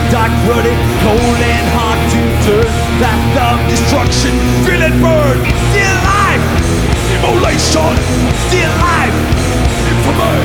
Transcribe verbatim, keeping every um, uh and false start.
dark, ruddy, cold and hard to turn. Path of destruction, feel it burn. Still alive, immolation. Still alive, infamy.